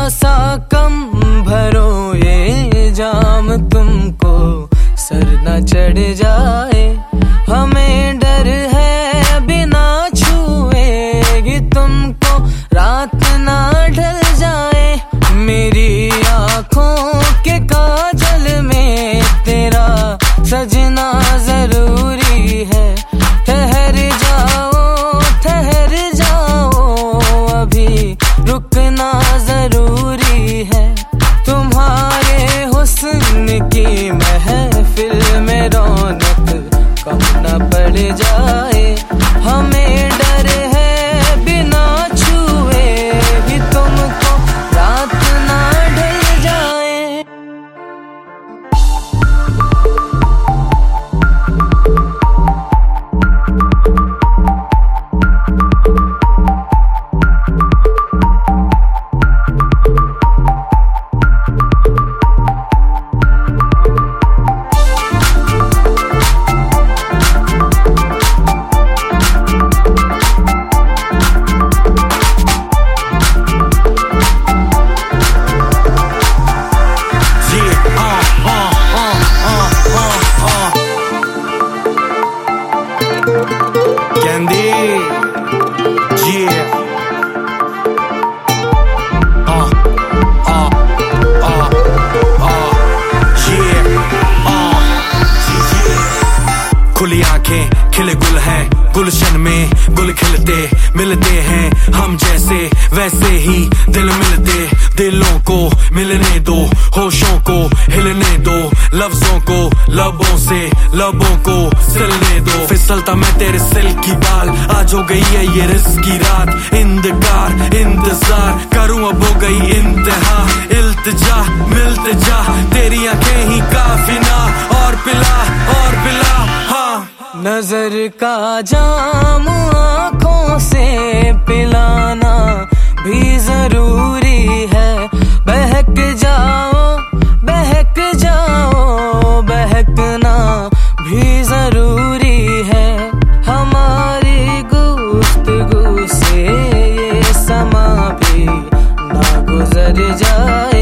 सा कम भरो ये जाम, तुमको सर न चढ़ जाए। हमें डर है बिना छुएगी तुमको रात ना ढल जाए। मेरी आँखों के काजल में तेरा सजना जरूरी है। ठहर जाओ अभी रुकना जरूरी है। तुम्हारे हुस्न की महफिल में रौनक कम न पड़ जाए। हमें डर है बिना छुए भी तुमको रात ना ढल जाए। खुली आंखें खिले गुल हैं, गुलशन में गुल खिलते मिलते हैं। हम जैसे वैसे ही दिल मिलते, दिलों को मिलने दो, होशों को हिलने दो, लफ्जों को लबों से लबों को सिलने दो। फिसलता मैं तेरे सिल्की बाल, आज हो गई है ये रिस्क की रात। इंतजार करूं अब हो गई इंतहा। इल्तिजा मिलते जा, तेरी आंखें ही काफी ना। और पिला हाँ। नजर का जाम आँखों से पिलाना भी जरूरी है। बहक जाओ बहकना भी जरूरी है। हमारी गुफ्तगू से ये समा भी ना गुजर जाए।